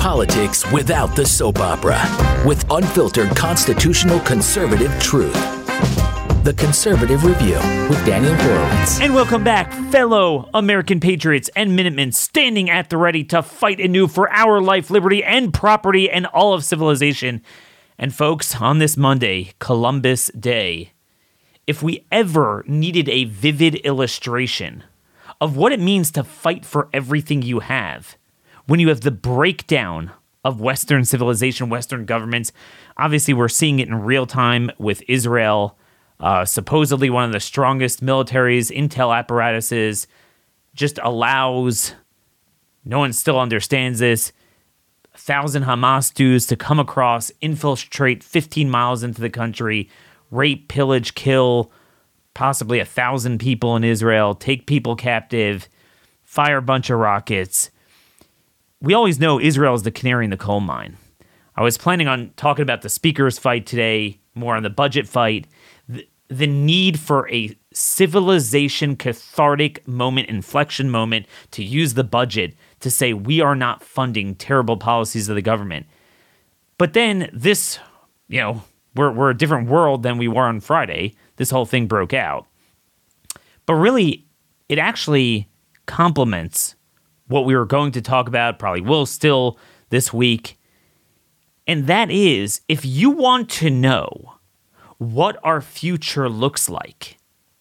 politics without the soap opera, with unfiltered constitutional conservative truth. The Conservative Review with Daniel Horowitz. And welcome back, fellow American patriots and Minutemen standing at the ready to fight anew for our life, liberty, and property and all of civilization. And folks, on this Monday, Columbus Day, if we ever needed a vivid illustration of what it means to fight for everything you have, when you have the breakdown of Western civilization, Western governments, obviously we're seeing it in real time with Israel, supposedly one of the strongest militaries, intel apparatuses, just allows, no one still understands this, 1,000 Hamas dudes to come across, infiltrate 15 miles into the country, rape, pillage, kill possibly 1,000 people in Israel, take people captive, fire a bunch of rockets. We always know Israel is the canary in the coal mine. I was planning on talking about the speaker's fight today, more on the budget fight. The need for a civilization cathartic moment, inflection moment, to use the budget to say we are not funding terrible policies of the government. But then this, we're a different world than we were on Friday. This whole thing broke out. But really, it actually complements what we were going to talk about, probably will still this week. And that is, if you want to know what our future looks like.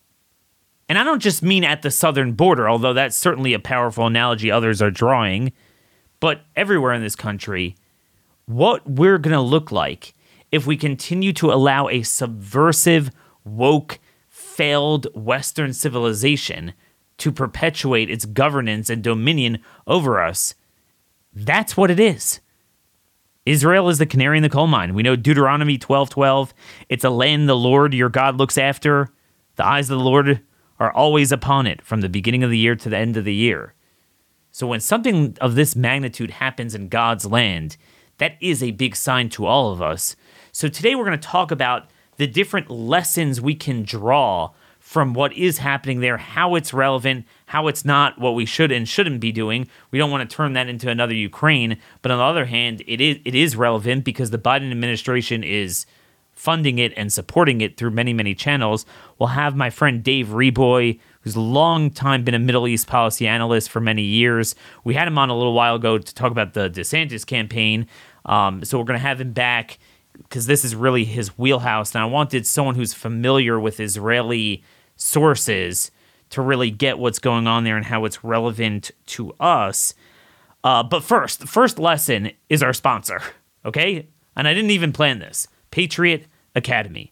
And I don't just mean at the southern border, although that's certainly a powerful analogy others are drawing, but everywhere in this country, what we're going to look like if we continue to allow a subversive, woke, failed Western civilization to perpetuate its governance and dominion over us. That's what it is. Israel is the canary in the coal mine. We know Deuteronomy 12:12. It's a land the Lord your God looks after. The eyes of the Lord are always upon it from the beginning of the year to the end of the year. So when something of this magnitude happens in God's land, that is a big sign to all of us. So today we're going to talk about the different lessons we can draw from what is happening there, how it's relevant, how it's not what we should and shouldn't be doing. We don't want to turn that into another Ukraine, but on the other hand, it is relevant because the Biden administration is funding it and supporting it through many, many channels. We'll have my friend Dave Reboy, who's a long time been a Middle East policy analyst for many years. We had him on a little while ago to talk about the DeSantis campaign, so we're going to have him back because this is really his wheelhouse, and I wanted someone who's familiar with Israeli sources to really get what's going on there and how it's relevant to us. But first, the first lesson is our sponsor, okay? And I didn't even plan this. Patriot Academy.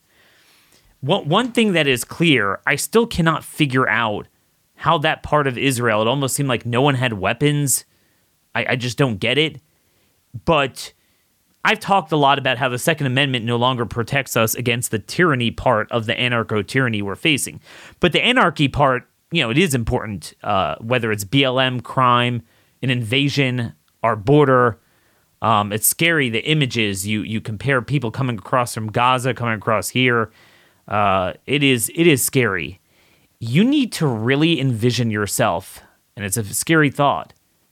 One thing that is clear, I still cannot figure out how that part of Israel, it almost seemed like no one had weapons. I just don't get it. But I've talked a lot about how the Second Amendment no longer protects us against the tyranny part of the anarcho-tyranny we're facing. But the anarchy part, it is important, whether it's BLM, crime, an invasion, our border. It's scary, the images. You compare people coming across from Gaza, coming across here. It is scary. You need to really envision yourself, and it's a scary thought.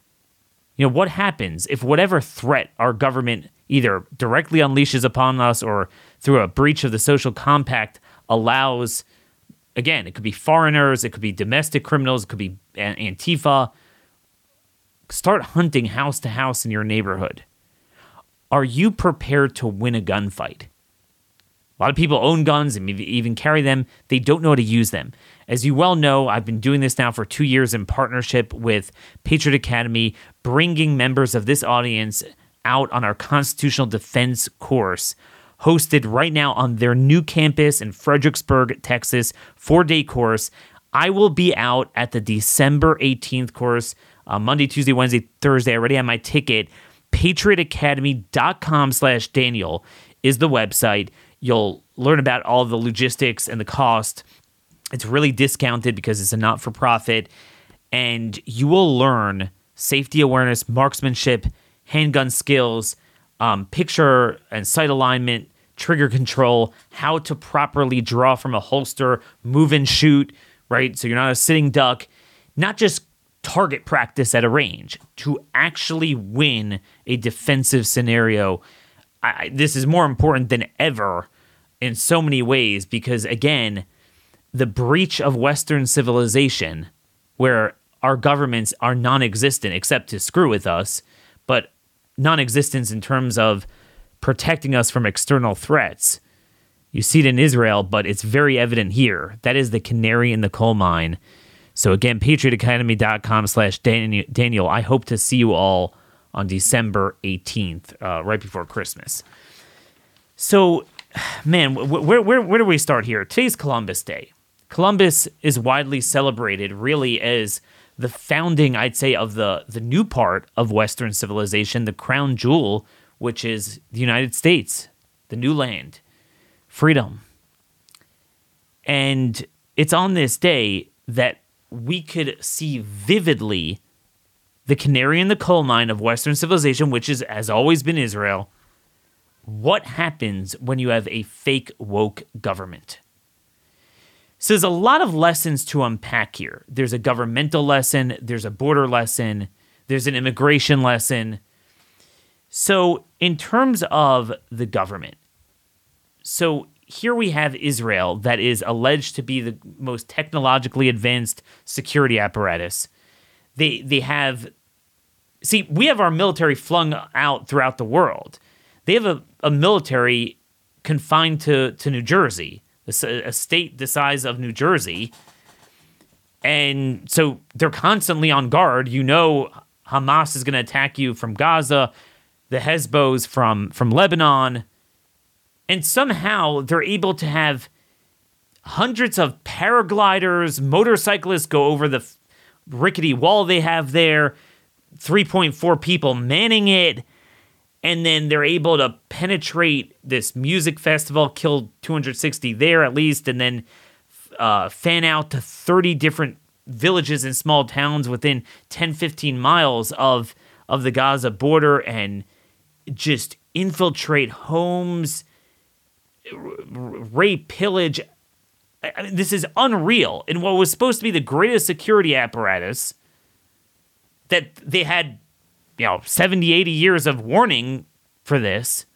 What happens if whatever threat our government either directly unleashes upon us or through a breach of the social compact allows, again, it could be foreigners, it could be domestic criminals, it could be Antifa. Start hunting house to house in your neighborhood. Are you prepared to win a gunfight? A lot of people own guns and maybe even carry them. They don't know how to use them. As you well know, I've been doing this now for 2 years in partnership with Patriot Academy, bringing members of this audience out on our constitutional defense course, hosted right now on their new campus in Fredericksburg, Texas, 4-day course. I will be out at the December 18th course, Monday, Tuesday, Wednesday, Thursday. I already have my ticket. PatriotAcademy.com/Daniel is the website. You'll learn about all the logistics and the cost. It's really discounted because it's a not-for-profit. And you will learn safety awareness, marksmanship, handgun skills, picture and sight alignment, trigger control, how to properly draw from a holster, move and shoot, right? So you're not a sitting duck. Not just target practice at a range. To actually win a defensive scenario, this is more important than ever in so many ways because, again, the breach of Western civilization, where our governments are non-existent except to screw with us, but non-existence in terms of protecting us from external threats. You see it in Israel, but it's very evident here. That is the canary in the coal mine. So again, patriotacademy.com/Daniel. I hope to see you all on December 18th, right before Christmas. So, man, where do we start here? Today's Columbus Day. Columbus is widely celebrated really as the founding, I'd say, of the new part of Western civilization, the crown jewel, which is the United States, the new land, freedom. And it's on this day that we could see vividly the canary in the coal mine of Western civilization, which has always been Israel. What happens when you have a fake woke government? So there's a lot of lessons to unpack here. There's a governmental lesson, there's a border lesson, there's an immigration lesson. So in terms of the government, so here we have Israel that is alleged to be the most technologically advanced security apparatus. They have, see, we have our military flung out throughout the world. They have a military confined to New Jersey, a state the size of New Jersey. And so they're constantly on guard. You know, Hamas is going to attack you from Gaza, the Hezbollah from Lebanon. And somehow they're able to have hundreds of paragliders, motorcyclists go over the rickety wall they have there, 3.4 people manning it, and then they're able to penetrate this music festival, kill 260 there at least, and then fan out to 30 different villages and small towns within 10, 15 miles of the Gaza border and just infiltrate homes, rape, pillage. I mean, this is unreal. In what was supposed to be the greatest security apparatus that they had, 70, 80 years of warning for this.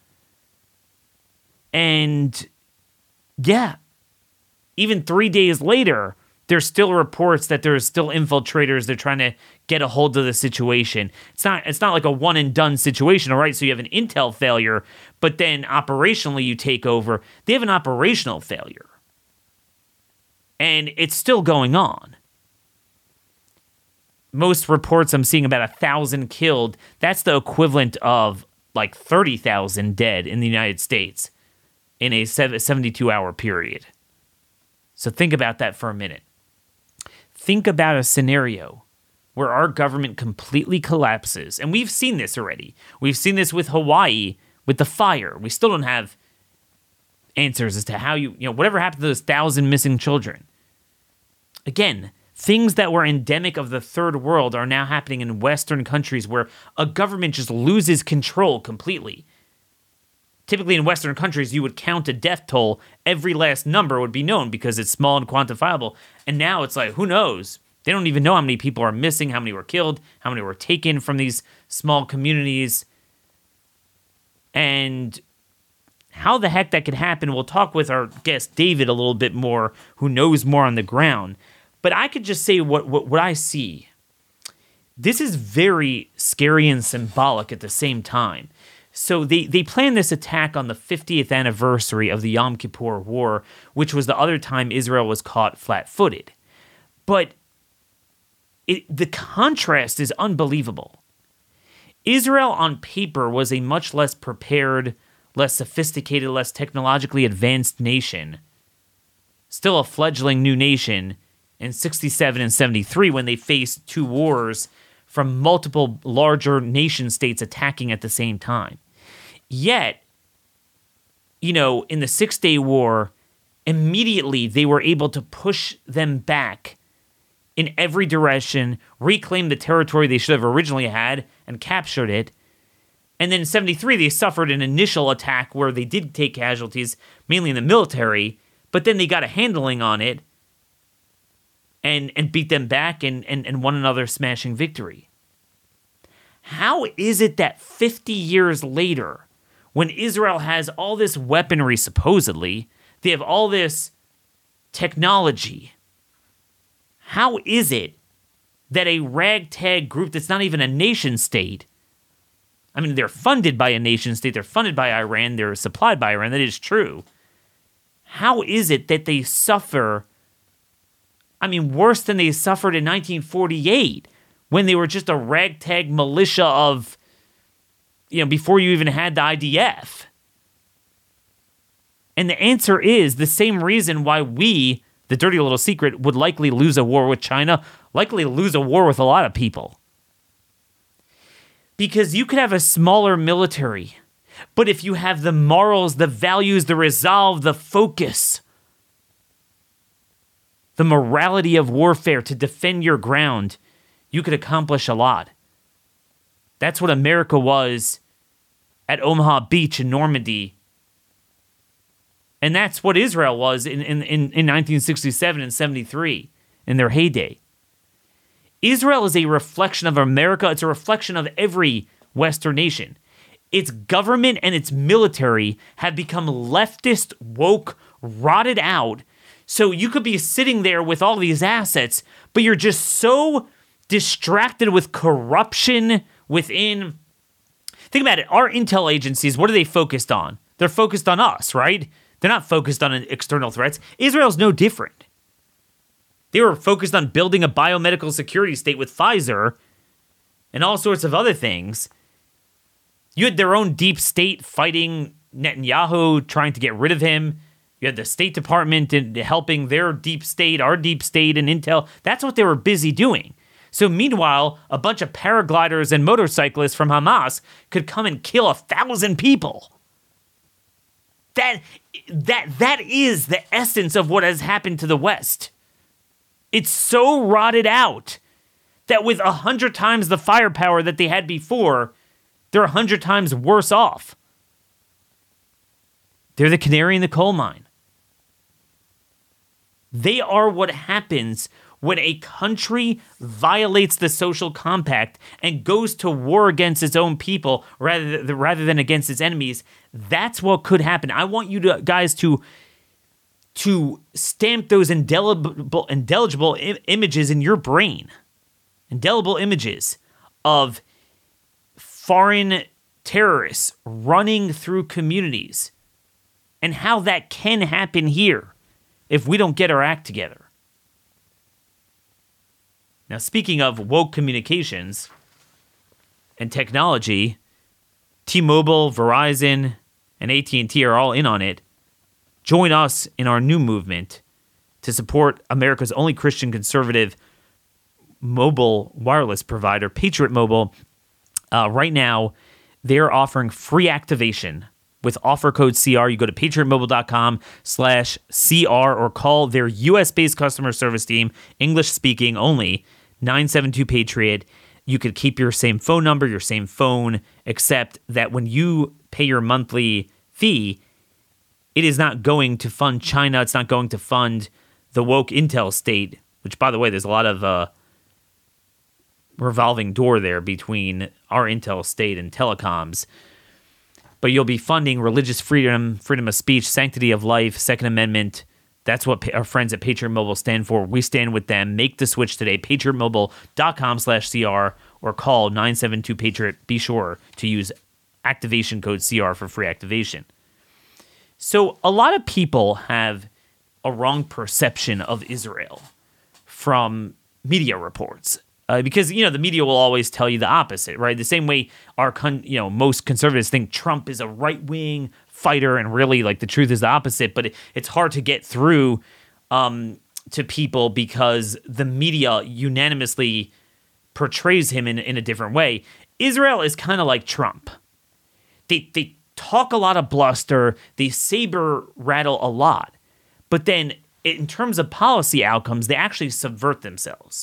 And yeah, even 3 days later, there's still reports that there's still infiltrators. They're trying to get a hold of the situation. It's not like a one and done situation, all right? So you have an intel failure, but then operationally you take over. They have an operational failure. And it's still going on. Most reports I'm seeing about 1,000 killed. That's the equivalent of like 30,000 dead in the United States in a 72-hour period. So think about that for a minute. Think about a scenario where our government completely collapses. And we've seen this already. We've seen this with Hawaii, with the fire. We still don't have answers as to how whatever happened to those 1,000 missing children. Again, things that were endemic of the third world are now happening in Western countries where a government just loses control completely. Typically in Western countries, you would count a death toll. Every last number would be known because it's small and quantifiable. And now it's like, who knows? They don't even know how many people are missing, how many were killed, how many were taken from these small communities. And how the heck that could happen, we'll talk with our guest David a little bit more, who knows more on the ground. But I could just say what I see. This is very scary and symbolic at the same time. So they planned this attack on the 50th anniversary of the Yom Kippur War, which was the other time Israel was caught flat-footed. But the contrast is unbelievable. Israel on paper was a much less prepared, less sophisticated, less technologically advanced nation. Still a fledgling new nation in 67 and 73 when they faced two wars from multiple larger nation states attacking at the same time. Yet, in the 6 Day War, immediately they were able to push them back in every direction, reclaim the territory they should have originally had, and captured it. And then in 73, they suffered an initial attack where they did take casualties, mainly in the military, but then they got a handling on it. and beat them back and won another smashing victory. How is it that 50 years later, when Israel has all this weaponry, supposedly, they have all this technology, how is it that a ragtag group that's not even a nation state, I mean, they're funded by a nation state, they're funded by Iran, they're supplied by Iran, that is true. How is it that they suffer, I mean, worse than they suffered in 1948, when they were just a ragtag militia of, before you even had the IDF? And the answer is the same reason why we, the dirty little secret, would likely lose a war with China, likely lose a war with a lot of people. Because you could have a smaller military, but if you have the morals, the values, the resolve, the focus, the morality of warfare to defend your ground, you could accomplish a lot. That's what America was at Omaha Beach in Normandy. And that's what Israel was in 1967 and 73 in their heyday. Israel is a reflection of America. It's a reflection of every Western nation. Its government and its military have become leftist, woke, rotted out. So you could be sitting there with all these assets, but you're just so distracted with corruption within. Think about it. Our intel agencies, what are they focused on? They're focused on us, right? They're not focused on external threats. Israel's no different. They were focused on building a biomedical security state with Pfizer and all sorts of other things. You had their own deep state fighting Netanyahu, trying to get rid of him. You had the State Department helping their deep state, our deep state, and intel. That's what they were busy doing. So meanwhile, a bunch of paragliders and motorcyclists from Hamas could come and kill 1,000 people. That is the essence of what has happened to the West. It's so rotted out that with 100 times the firepower that they had before, they're 100 times worse off. They're the canary in the coal mine. They are what happens when a country violates the social compact and goes to war against its own people rather than against its enemies. That's what could happen. I want you guys to stamp those indelible images in your brain. Indelible images of foreign terrorists running through communities and how that can happen here if we don't get our act together. Now, speaking of woke communications and technology, T-Mobile, Verizon, and AT&T are all in on it. Join us in our new movement to support America's only Christian conservative mobile wireless provider, Patriot Mobile. Right now, they're offering free activation with offer code CR. You go to patriotmobile.com/CR or call their U.S.-based customer service team, English speaking only, 972-PATRIOT. You could keep your same phone number, your same phone, except that when you pay your monthly fee, it is not going to fund China. It's not going to fund the woke intel state, which, by the way, there's a lot of revolving door there between our intel state and telecoms. But you'll be funding religious freedom, freedom of speech, sanctity of life, Second Amendment. That's what our friends at Patriot Mobile stand for. We stand with them. Make the switch today. patriotmobile.com/CR or call 972-PATRIOT. Be sure to use activation code CR for free activation. So a lot of people have a wrong perception of Israel from media reports. Because, the media will always tell you the opposite, right? The same way most conservatives think Trump is a right-wing fighter, and really, the truth is the opposite. But it's hard to get through to people because the media unanimously portrays him in a different way. Israel is kind of like Trump. They talk a lot of bluster, they saber rattle a lot, but then in terms of policy outcomes, they actually subvert themselves.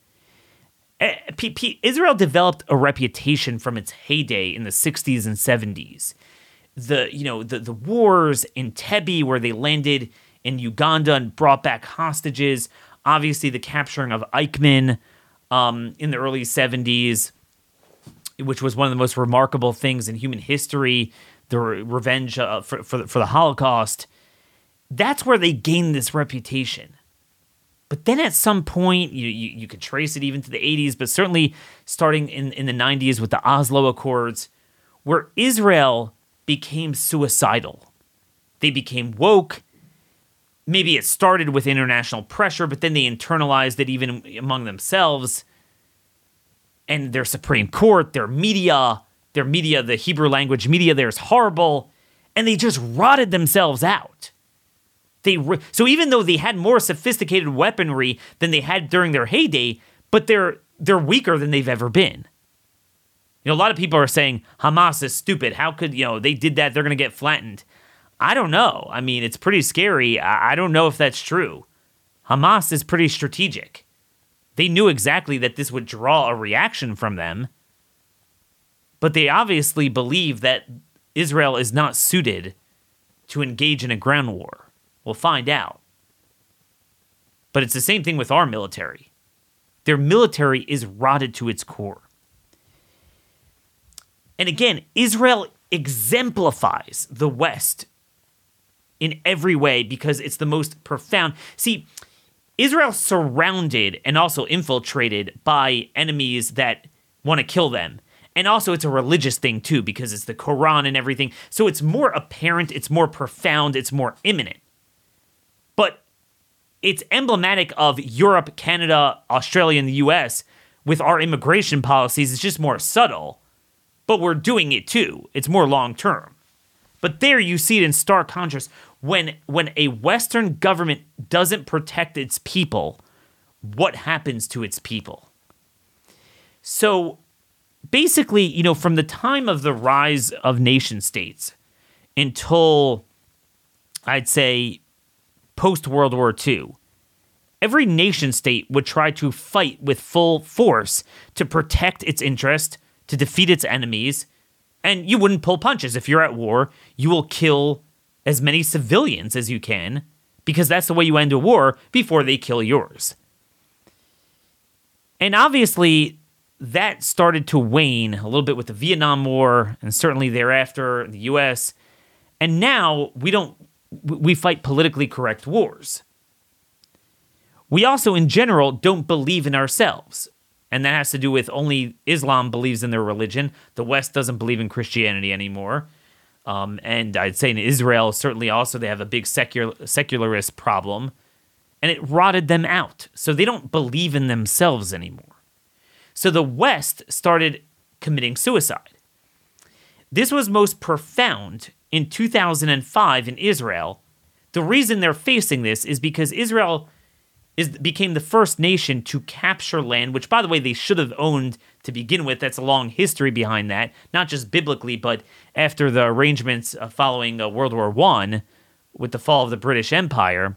Israel developed a reputation from its heyday in the 60s and 70s. The wars in Entebbe, where they landed in Uganda and brought back hostages, Obviously, the capturing of Eichmann in the early 70s, which was one of the most remarkable things in human history, the revenge for the Holocaust. That's where they gained this reputation. But then at some point, you could trace it even to the 80s, but certainly starting in the 90s with the Oslo Accords, where Israel became suicidal. They became woke. Maybe it started with international pressure, but then they internalized it even among themselves. And their Supreme Court, their media, the Hebrew language media there is horrible. And they just rotted themselves out. So even though they had more sophisticated weaponry than they had during their heyday, but they're weaker than they've ever been. A lot of people are saying Hamas is stupid. How could, they did that, they're going to get flattened. I don't know. I mean, it's pretty scary. I don't know if that's true. Hamas is pretty strategic. They knew exactly that this would draw a reaction from them, but they obviously believe that Israel is not suited to engage in a ground war. We'll find out. But it's the same thing with our military. Their military is rotted to its core. And again, Israel exemplifies the West in every way because it's the most profound. See, Israel's surrounded and also infiltrated by enemies that want to kill them. And also it's a religious thing too because it's the Quran and everything. So it's more apparent, it's more profound, it's more imminent. But it's emblematic of Europe, Canada, Australia, and the US with our immigration policies. It's just more subtle. But we're doing it too. It's more long term. But there you see it in stark contrast. When a Western government doesn't protect its people, what happens to its people? So basically, from the time of the rise of nation states until, I'd say, post-World War II, every nation state would try to fight with full force to protect its interest, to defeat its enemies, and you wouldn't pull punches. If you're at war, you will kill as many civilians as you can, because that's the way you end a war before they kill yours. And obviously, that started to wane a little bit with the Vietnam War, and certainly thereafter, the U.S., and now we fight politically correct wars. We also, in general, don't believe in ourselves. And that has to do with only Islam believes in their religion. The West doesn't believe in Christianity anymore. And I'd say in Israel, certainly also they have a big secularist problem. And it rotted them out. So they don't believe in themselves anymore. So the West started committing suicide. This was most profound in 2005 in Israel. The reason they're facing this is because Israel became the first nation to capture land, which, by the way, they should have owned to begin with. That's a long history behind that, not just biblically, but after the arrangements following World War I with the fall of the British Empire.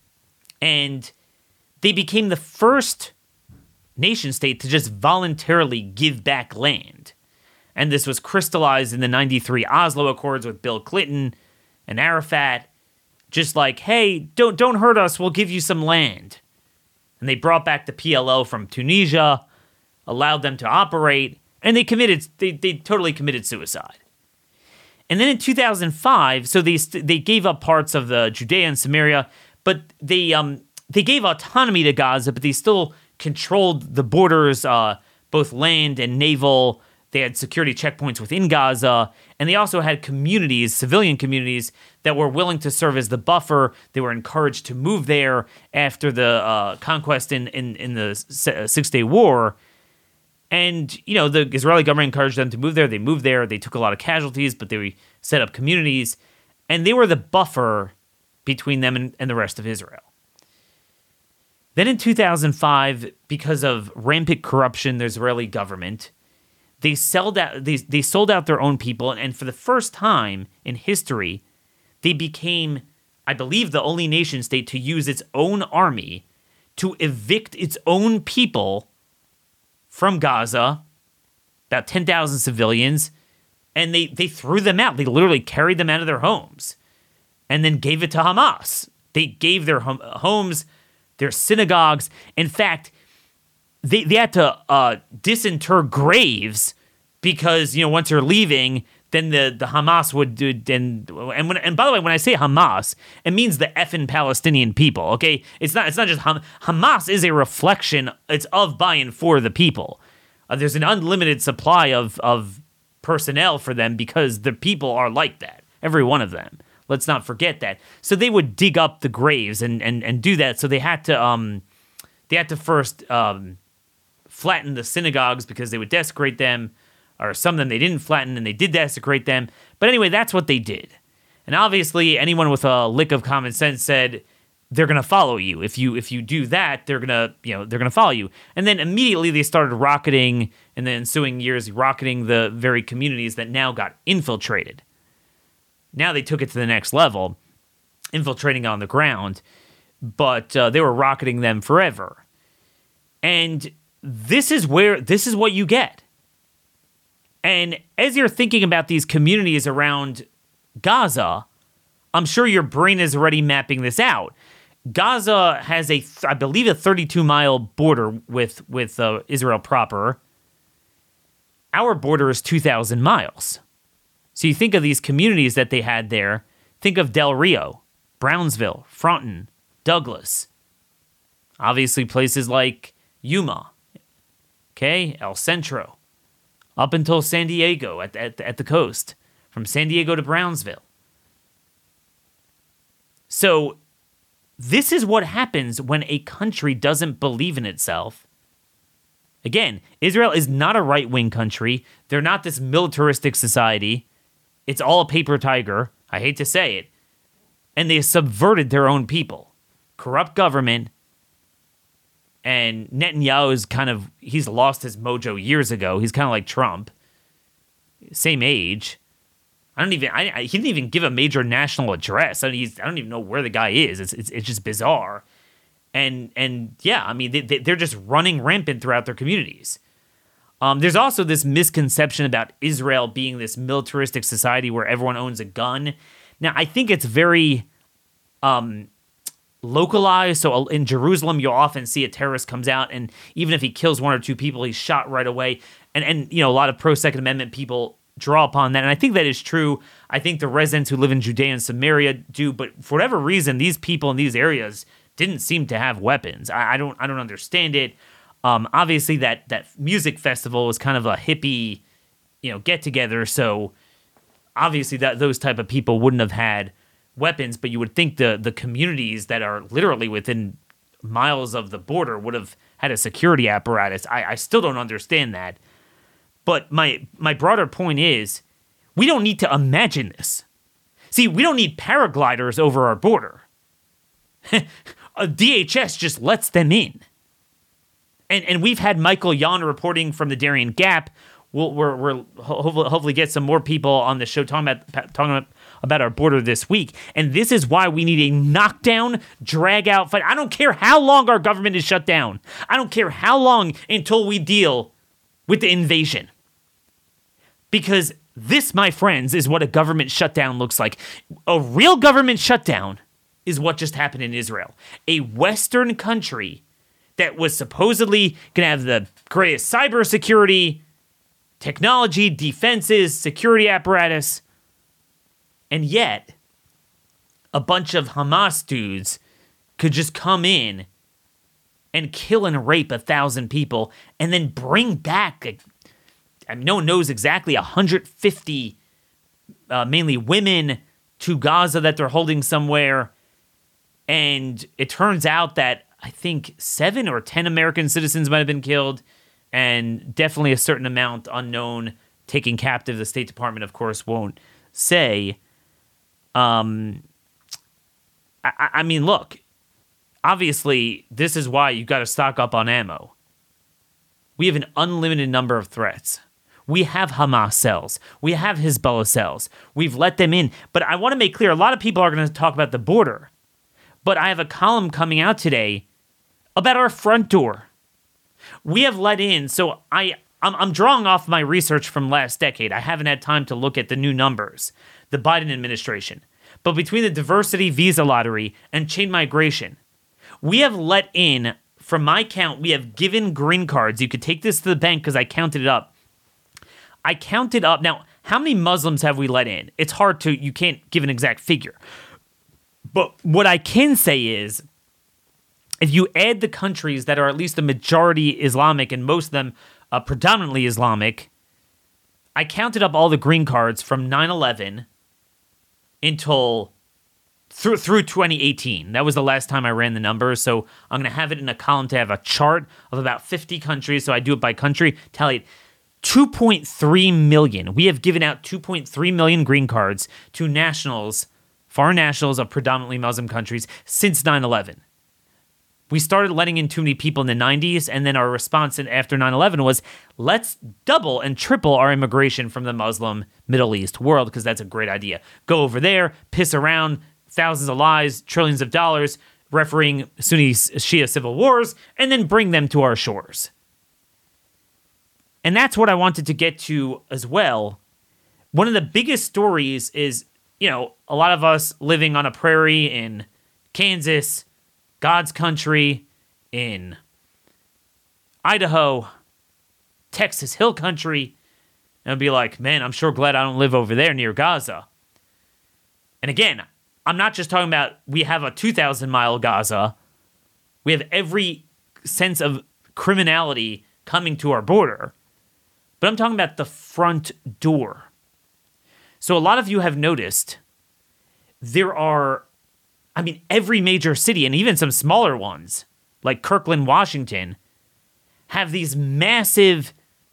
And they became the first nation state to just voluntarily give back land. And this was crystallized in the 93 Oslo Accords with Bill Clinton and Arafat. Just like, hey, don't hurt us, we'll give you some land. And they brought back the PLO from Tunisia, allowed them to operate, and they totally committed suicide. And then in 2005, so they gave up parts of the Judea and Samaria, but they gave autonomy to Gaza, but they still controlled the borders, both land and naval. They had security checkpoints within Gaza, and they also had communities, civilian communities, that were willing to serve as the buffer. They were encouraged to move there after the conquest in the Six-Day War. And, the Israeli government encouraged them to move there. They moved there. They took a lot of casualties, but they set up communities. And they were the buffer between them and the rest of Israel. Then in 2005, because of rampant corruption in the Israeli government, they sold out their own people, and for the first time in history, they became, I believe, the only nation state to use its own army to evict its own people from Gaza, about 10,000 civilians, and they threw them out. They literally carried them out of their homes and then gave it to Hamas. They gave their homes their synagogues. In fact, they had to disinter graves because, once you're leaving, then the Hamas would do. And by the way, when I say Hamas, it means the effing Palestinian people. Okay, it's not just Hamas is a reflection. It's of, by, and for the people. There's an unlimited supply of personnel for them because the people are like that. Every one of them. Let's not forget that. So they would dig up the graves and do that. So they had to first flatten the synagogues because they would desecrate them, or some of them they didn't flatten and they did desecrate them. But anyway, that's what they did. And obviously, anyone with a lick of common sense said they're going to follow you. If you do that, they're gonna follow you. And then immediately they started rocketing, in the ensuing years, rocketing the very communities that now got infiltrated. Now they took it to the next level, infiltrating on the ground, but they were rocketing them forever. And this is what you get. And as you're thinking about these communities around Gaza, I'm sure your brain is already mapping this out. Gaza has I believe a 32-mile border with Israel proper. Our border is 2,000 miles. So you think of these communities that they had there. Think of Del Rio, Brownsville, Fronton, Douglas. Obviously places like Yuma, okay, El Centro, up until San Diego at the coast, from San Diego to Brownsville. So this is what happens when a country doesn't believe in itself. Again, Israel is not a right-wing country. They're not this militaristic society. It's all a paper tiger. I hate to say it. And they subverted their own people. Corrupt government. And Netanyahu is he's lost his mojo years ago. He's kind of like Trump. Same age. He didn't even give a major national address. I don't even know where the guy is. It's just bizarre. And yeah, I mean, they're just running rampant throughout their communities. There's also this misconception about Israel being this militaristic society where everyone owns a gun. Now, I think it's very localized. So in Jerusalem, you'll often see a terrorist comes out, and even if he kills one or two people, he's shot right away. And a lot of pro-Second Amendment people draw upon that. And I think that is true. I think the residents who live in Judea and Samaria do, but for whatever reason, these people in these areas didn't seem to have weapons. I don't understand it. Obviously that music festival was kind of a hippie, get together. So obviously those type of people wouldn't have had weapons, but you would think the communities that are literally within miles of the border would have had a security apparatus. I still don't understand that. But my broader point is, we don't need to imagine this. See, we don't need paragliders over our border. DHS just lets them in. And we've had Michael Yon reporting from the Darien Gap. We're hopefully get some more people on the show talking about our border this week. And this is why we need a knockdown, drag-out fight. I don't care how long our government is shut down. I don't care how long until we deal with the invasion. Because this, my friends, is what a government shutdown looks like. A real government shutdown is what just happened in Israel. A Western country that was supposedly going to have the greatest cybersecurity, technology, defenses, security apparatus, and yet a bunch of Hamas dudes could just come in and kill and rape 1,000 people and then bring back, no one knows exactly, 150, mainly women, to Gaza that they're holding somewhere. And it turns out that I think 7 or 10 American citizens might have been killed, and definitely a certain amount unknown taken captive. The State Department, of course, won't say. I mean, look, obviously, this is why you got to stock up on ammo. We have an unlimited number of threats. We have Hamas cells. We have Hezbollah cells. We've let them in. But I want to make clear, a lot of people are going to talk about the border. But I have a column coming out today about our front door. We have let in, so I'm drawing off my research from last decade. I haven't had time to look at the new numbers, the Biden administration. But between the diversity visa lottery and chain migration, We have let in, from my count, we have given green cards. You could take this to the bank because I counted it up. I counted up. Now, how many Muslims have we let in? It's hard to, you can't give an exact figure. But what I can say is, if you add the countries that are at least a majority Islamic and most of them predominantly Islamic, I counted up all the green cards from 9/11 until through 2018. That was the last time I ran the numbers. So I'm going to have it in a column to have a chart of about 50 countries. So I do it by country. Tally it. 2.3 million. We have given out 2.3 million green cards to nationals, foreign nationals of predominantly Muslim countries since 9/11. We started letting in too many people in the 90s, and then our response after 9/11 was, let's double and triple our immigration from the Muslim Middle East world, because that's a great idea. Go over there, piss around, thousands of lives, trillions of dollars, refereeing Sunni Shia civil wars, and then bring them to our shores. And that's what I wanted to get to as well. One of the biggest stories is, a lot of us living on a prairie in Kansas, God's country, in Idaho, Texas Hill Country, and I'd be like, man, I'm sure glad I don't live over there near Gaza. And again, I'm not just talking about we have a 2,000-mile Gaza. We have every sense of criminality coming to our border. But I'm talking about the front door. So a lot of you have noticed there are, every major city and even some smaller ones, like Kirkland, Washington, have these massive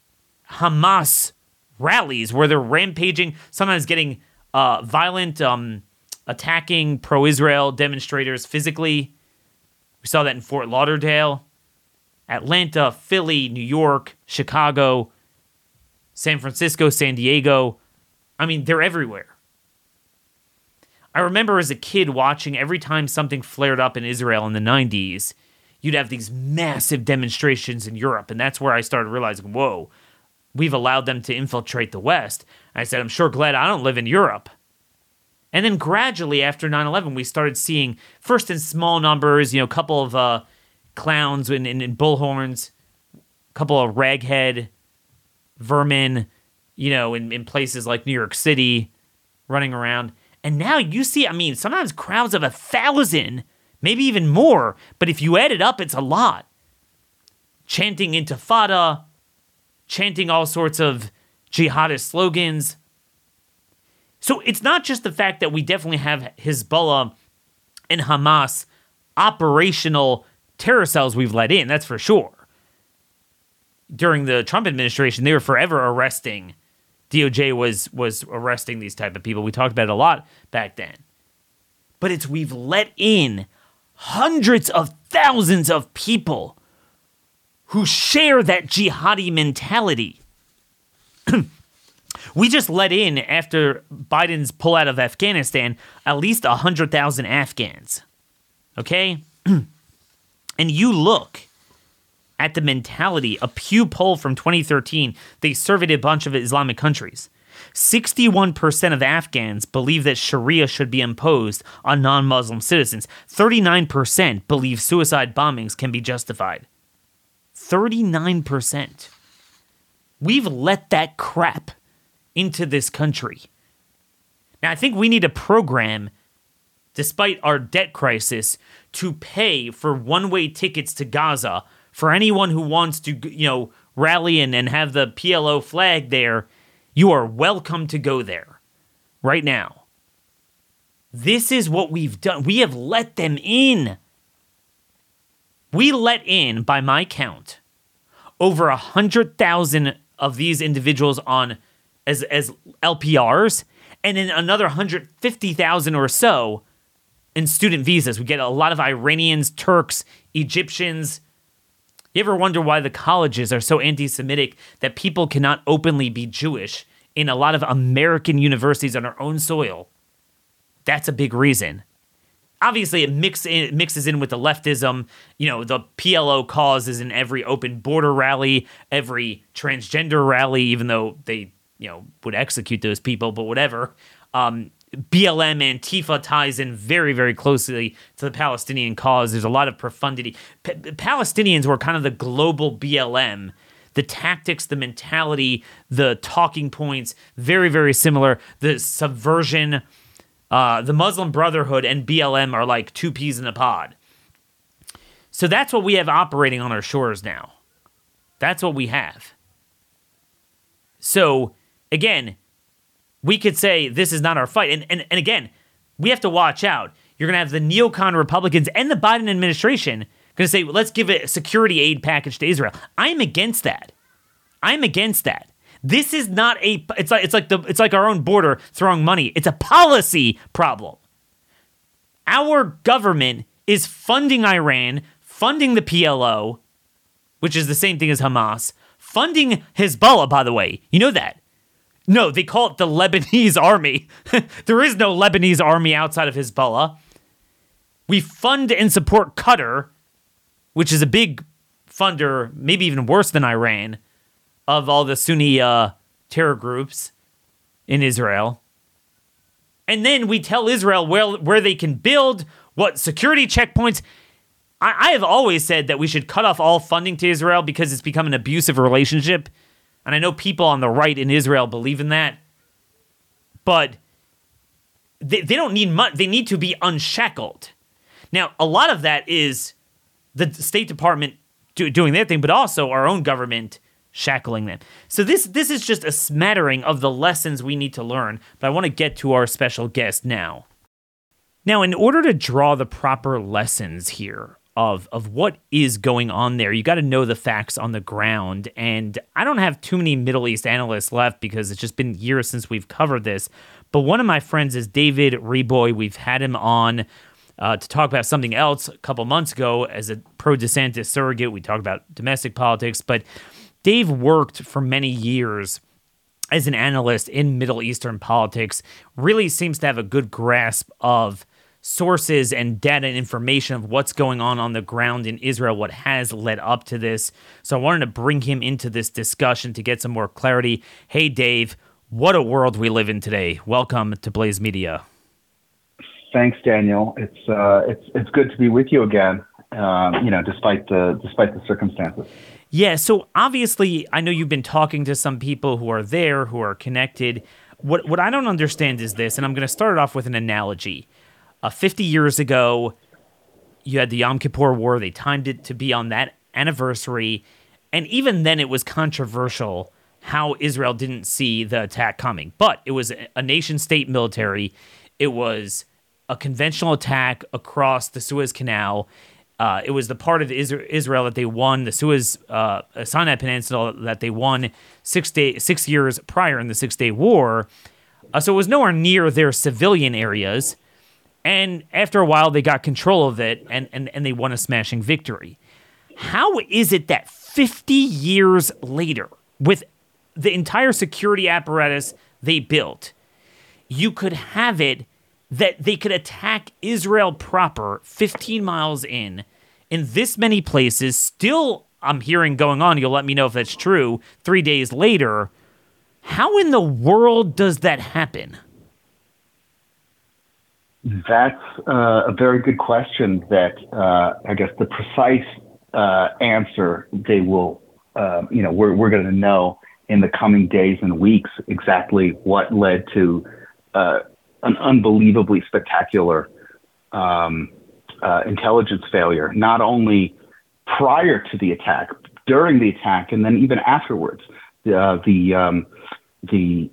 Hamas rallies where they're rampaging, sometimes getting violent, attacking pro-Israel demonstrators physically. We saw that in Fort Lauderdale, Atlanta, Philly, New York, Chicago, San Francisco, San Diego. They're everywhere. I remember as a kid watching every time something flared up in Israel in the 90s, you'd have these massive demonstrations in Europe. And that's where I started realizing, whoa, we've allowed them to infiltrate the West. And I said, I'm sure glad I don't live in Europe. And then gradually after 9/11, we started seeing, first in small numbers, a couple of clowns in bullhorns, a couple of raghead vermin, in places like New York City, running around. And now you see, sometimes crowds of 1,000, maybe even more, but if you add it up, it's a lot. Chanting Intifada, chanting all sorts of jihadist slogans. So it's not just the fact that we definitely have Hezbollah and Hamas operational terror cells we've let in, that's for sure. During the Trump administration, they were forever arresting. DOJ was arresting these type of people. We talked about it a lot back then. But we've let in hundreds of thousands of people who share that jihadi mentality. We just let in, after Biden's pull out of Afghanistan, at least 100,000 Afghans. Okay? And you look at the mentality, a Pew poll from 2013, they surveyed a bunch of Islamic countries. 61% of Afghans believe that Sharia should be imposed on non-Muslim citizens. 39% believe suicide bombings can be justified. 39%. We've let that crap into this country. Now, I think we need a program, despite our debt crisis, to pay for one-way tickets to Gaza for anyone who wants to, rally and have the PLO flag there. You are welcome to go there right now. This is what we've done. We have let them in. We let in, by my count, over 100,000 of these individuals on as LPRs, and then another 150,000 or so in student visas. We get a lot of Iranians, Turks, Egyptians. You ever wonder why the colleges are so anti-Semitic that people cannot openly be Jewish in a lot of American universities on our own soil? That's a big reason. Obviously, it mixes in with the leftism. The PLO cause is in every open border rally, every transgender rally, even though they, would execute those people, but whatever. BLM Antifa ties in very, very closely to the Palestinian cause. There's a lot of profundity. Palestinians were kind of the global BLM. The tactics, the mentality, the talking points, very, very similar. The subversion, the Muslim Brotherhood and BLM are like two peas in a pod. So that's what we have operating on our shores now. That's what we have. So, again, we could say this is not our fight. And again, we have to watch out. You're going to have the neocon Republicans and the Biden administration going to say, well, let's give a security aid package to Israel. I'm against that. I'm against that. This is not it's like our own border throwing money. It's a policy problem. Our government is funding Iran, funding the PLO, which is the same thing as Hamas, funding Hezbollah, by the way. You know that. No, they call it the Lebanese army. There is no Lebanese army outside of Hezbollah. We fund and support Qatar, which is a big funder, maybe even worse than Iran, of all the Sunni terror groups in Israel. And then we tell Israel where they can build, what security checkpoints. I have always said that we should cut off all funding to Israel because it's become an abusive relationship. And I know people on the right in Israel believe in that. But they don't need much. They need to be unshackled. Now, a lot of that is the State Department doing their thing, but also our own government shackling them. So this is just a smattering of the lessons we need to learn. But I want to get to our special guest now. Now, in order to draw the proper lessons here of what is going on there, you got to know the facts on the ground. And I don't have too many Middle East analysts left because it's just been years since we've covered this. But one of my friends is David Reboy. We've had him on to talk about something else a couple months ago as a pro-DeSantis surrogate. We talked about domestic politics. But Dave worked for many years as an analyst in Middle Eastern politics, really seems to have a good grasp of sources and data and information of what's going on the ground in Israel, what has led up to this. So I wanted to bring him into this discussion to get some more clarity. Hey, Dave, what a world we live in today. Welcome to Blaze Media. Thanks, Daniel. It's good to be with you again. Despite the circumstances. Yeah. So obviously, I know you've been talking to some people who are there, who are connected. What I don't understand is this, and I'm going to start it off with an analogy. 50 years ago, you had the Yom Kippur War. They timed it to be on that anniversary. And even then, it was controversial how Israel didn't see the attack coming. But it was a nation-state military. It was a conventional attack across the Suez Canal. It was the part of Israel that they won, the Suez Sinai Peninsula that they won 6 years prior in the 6-Day War. So it was nowhere near their civilian areas. And after a while, they got control of it, and they won a smashing victory. How is it that 50 years later, with the entire security apparatus they built, you could have it that they could attack Israel proper 15 miles in this many places? Still, I'm hearing going on, you'll let me know if that's true, 3 days later. How in the world does that happen? That's a very good question that I guess the precise answer they will, we're going to know in the coming days and weeks exactly what led to an unbelievably spectacular intelligence failure, not only prior to the attack, during the attack, and then even afterwards. The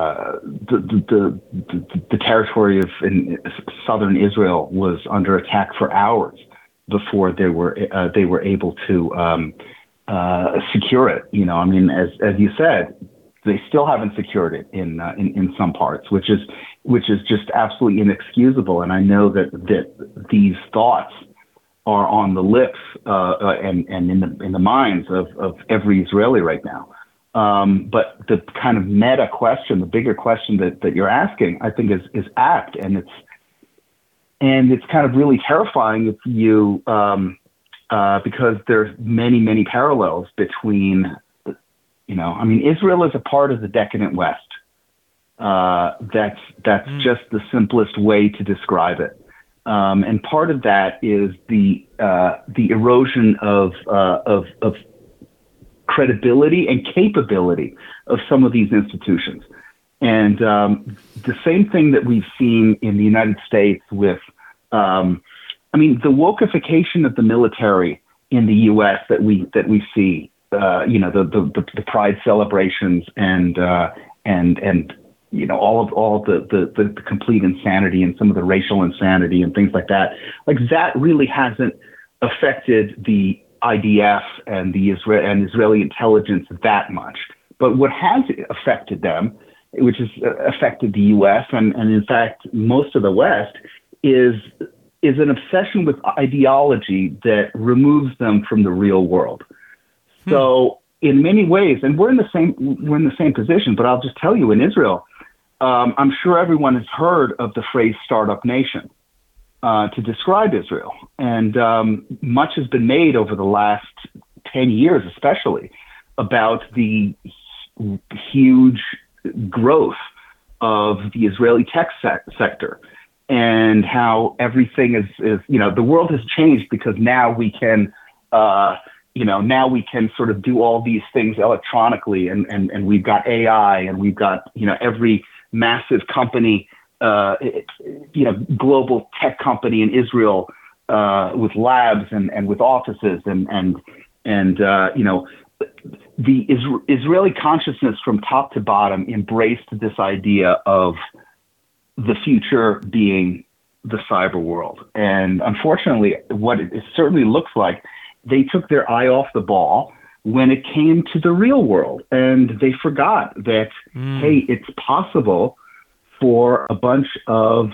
territory of in southern Israel was under attack for hours before they were able to secure it. As you said, they still haven't secured it in some parts, which is just absolutely inexcusable. And I know that these thoughts are on the lips and in the minds of every Israeli right now. But the kind of meta question, the bigger question that you're asking, I think is apt, and it's kind of really terrifying if you because there's many parallels between, Israel is a part of the decadent West. That's just the simplest way to describe it. And part of that is the erosion of credibility and capability of some of these institutions. And the same thing that we've seen in the United States with, the wokeification of the military in the U.S. that we see, the Pride celebrations and all the complete insanity and some of the racial insanity and things like that. Like that really hasn't affected the IDF and the Israeli intelligence that much. But what has affected them, which has affected the U.S. and in fact most of the West, is an obsession with ideology that removes them from the real world. So in many ways, and we're in the same position, but I'll just tell you, in Israel, I'm sure everyone has heard of the phrase "startup nation" to describe Israel, and much has been made over the last 10 years, especially about the huge growth of the Israeli tech sector, and how everything is the world has changed because now we can sort of do all these things electronically, and we've got AI, and we've got every massive company, global tech company in Israel with labs and with offices and the Israeli consciousness from top to bottom embraced this idea of the future being the cyber world. And unfortunately, what it certainly looks like, they took their eye off the ball when it came to the real world. And they forgot that, hey, it's possible for a bunch of,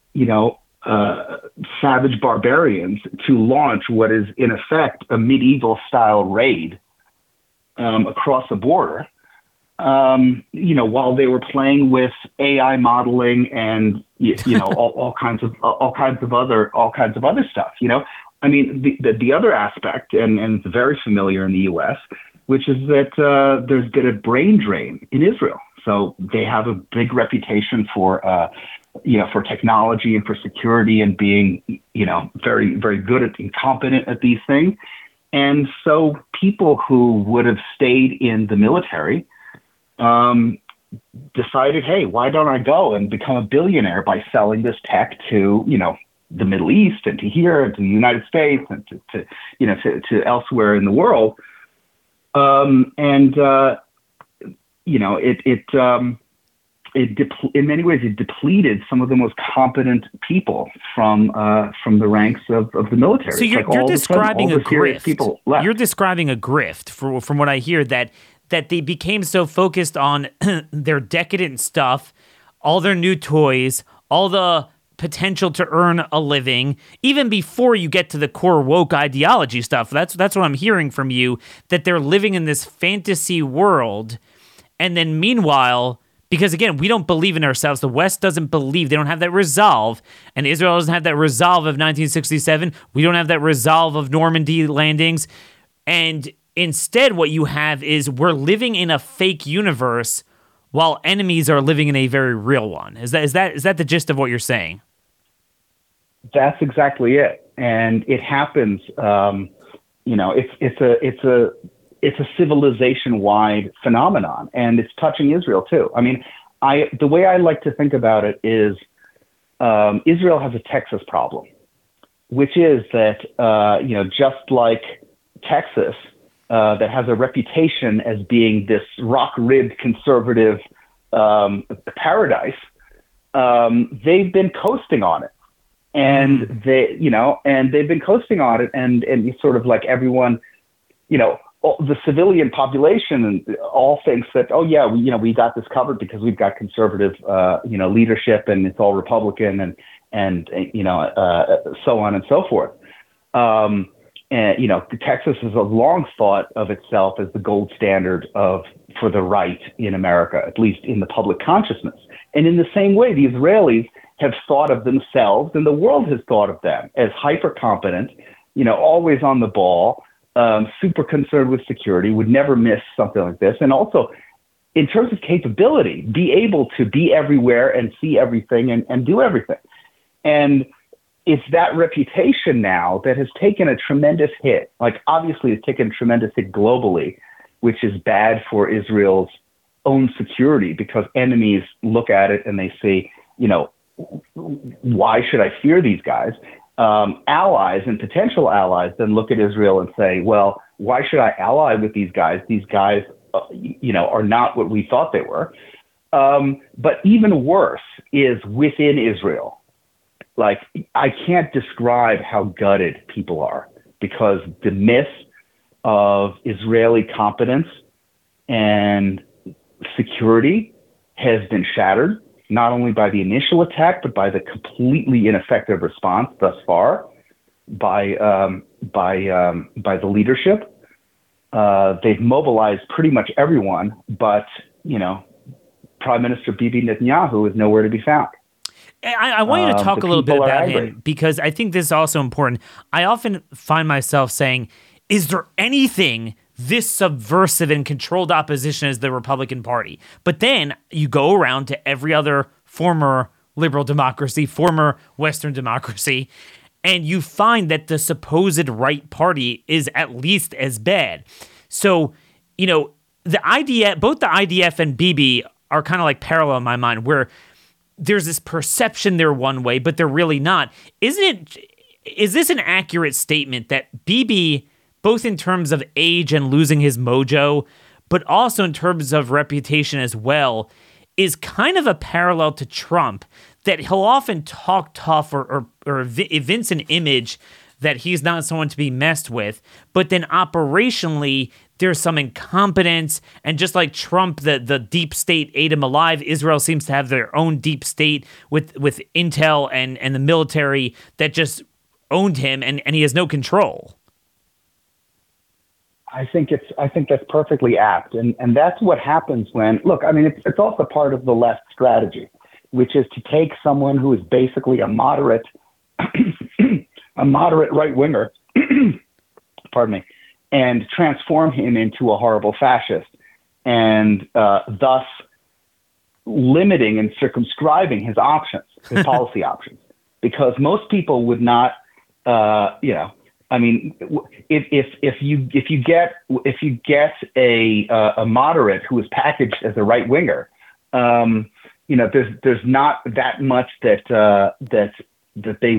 savage barbarians to launch what is in effect a medieval style raid across a border, while they were playing with AI modeling and all kinds of other stuff. I mean, the other aspect, and it's very familiar in the U.S., which is that there's been a brain drain in Israel. So they have a big reputation for technology and for security and being very, very good and competent at these things. And so people who would have stayed in the military decided, hey, why don't I go and become a billionaire by selling this tech to, the Middle East and to here and to the United States and to elsewhere in the world. In many ways, it depleted some of the most competent people from the ranks of the military. So you're describing a grift. You're describing a grift, from what I hear, that they became so focused on their decadent stuff, all their new toys, all the potential to earn a living, even before you get to the core woke ideology stuff. That's what I'm hearing from you, that they're living in this fantasy world. And then meanwhile, because again, we don't believe in ourselves, the West doesn't believe, they don't have that resolve, and Israel doesn't have that resolve of 1967, we don't have that resolve of Normandy landings, and instead what you have is we're living in a fake universe while enemies are living in a very real one. Is that the gist of what you're saying? That's exactly it, and it happens. It's a civilization-wide phenomenon, and it's touching Israel too. I mean, the way I like to think about it is Israel has a Texas problem, which is that just like Texas, that has a reputation as being this rock-ribbed conservative paradise, they've been coasting on it. And they've been coasting on it, and it's sort of like everyone, the civilian population all thinks that, oh yeah, we got this covered because we've got conservative, leadership, and it's all Republican, and so on and so forth. Texas has long thought of itself as the gold standard for the right in America, at least in the public consciousness. And in the same way, the Israelis have thought of themselves, and the world has thought of them as hyper competent, always on the ball, super concerned with security, would never miss something like this. And also, in terms of capability, be able to be everywhere and see everything and do everything. And it's that reputation now that has taken a tremendous hit. Like, obviously, it's taken a tremendous hit globally, which is bad for Israel's own security, because enemies look at it and they say, why should I fear these guys? Allies and potential allies then look at Israel and say, well, why should I ally with these guys? These guys, are not what we thought they were. But even worse is within Israel. Like, I can't describe how gutted people are, because the myth of Israeli competence and security has been shattered, not only by the initial attack, but by the completely ineffective response thus far by the leadership. They've mobilized pretty much everyone, but, Prime Minister Bibi Netanyahu is nowhere to be found. I want you to talk a little bit about him, because I think this is also important. I often find myself saying, is there anything this subversive and controlled opposition as the Republican Party? But then you go around to every other former liberal democracy, former Western democracy, and you find that the supposed right party is at least as bad. So, the IDF, both the IDF and Bibi are kind of like parallel in my mind, where there's this perception they're one way, but they're really not. Is this an accurate statement that Bibi, both in terms of age and losing his mojo, but also in terms of reputation as well, is kind of a parallel to Trump, that he'll often talk tough or evince an image that he's not someone to be messed with, but then operationally there's some incompetence, and just like Trump, the deep state ate him alive, Israel seems to have their own deep state with intel and the military that just owned him, and he has no control. I think that's perfectly apt, and that's what happens when, look, I mean, it's also part of the left strategy, which is to take someone who is basically a moderate right winger, pardon me, and transform him into a horrible fascist, and thus limiting and circumscribing his options, his policy options, because most people would not, I mean, if you get a moderate who is packaged as a right winger, there's not that much that they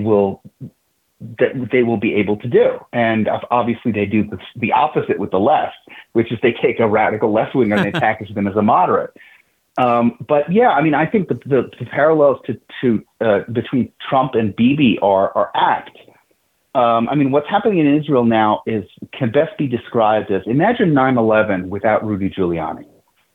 will be able to do. And obviously they do the opposite with the left, which is they take a radical left winger and they package them as a moderate. But yeah, I mean, I think the parallels to between Trump and Bibi are apt. I mean, what's happening in Israel now can best be described as, imagine 9/11 without Rudy Giuliani.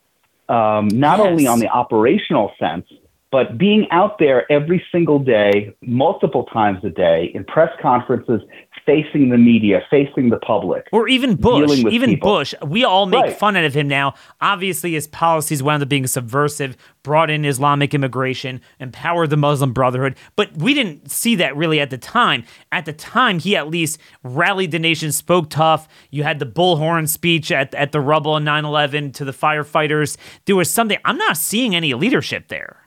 Not only on the operational sense, but being out there every single day, multiple times a day, in press conferences, facing the media, facing the public. Or even Bush. Bush. We all make fun of him now. Obviously, his policies wound up being subversive, brought in Islamic immigration, empowered the Muslim Brotherhood. But we didn't see that really at the time. At the time, he at least rallied the nation, spoke tough. You had the bullhorn speech at the rubble on 9/11 to the firefighters. There was something. I'm not seeing any leadership there.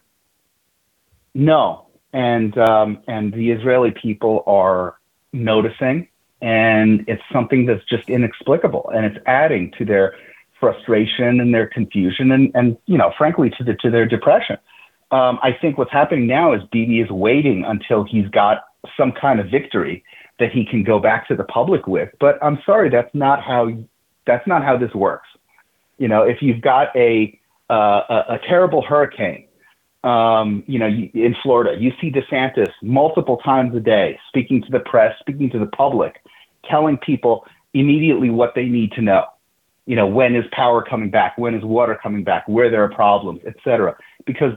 No, and the Israeli people are noticing, and it's something that's just inexplicable, and it's adding to their frustration and their confusion, and frankly to their depression. I think what's happening now is Bibi is waiting until he's got some kind of victory that he can go back to the public with. But I'm sorry, that's not how this works. If you've got a terrible hurricane, in Florida, you see DeSantis multiple times a day speaking to the press, speaking to the public, telling people immediately what they need to know. When is power coming back? When is water coming back? Where there are problems, etc. Because